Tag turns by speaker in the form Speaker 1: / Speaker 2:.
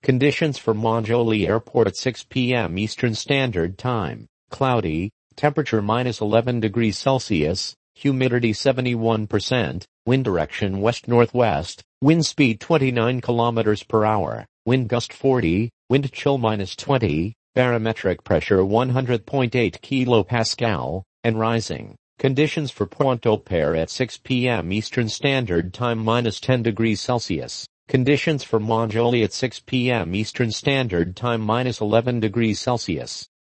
Speaker 1: Conditions for Manjoli Airport at 6 p.m. Eastern Standard Time. Cloudy, temperature -11 degrees Celsius, humidity 71%, wind direction west-northwest, wind speed 29 kilometers per hour, wind gust 40, wind chill -20, barometric pressure 100.8 kilopascal, and rising. Conditions for Pointe-au-Père at 6 p.m. Eastern Standard Time -10 degrees Celsius. Conditions for Manjoli at 6 p.m. Eastern Standard Time -11 degrees Celsius.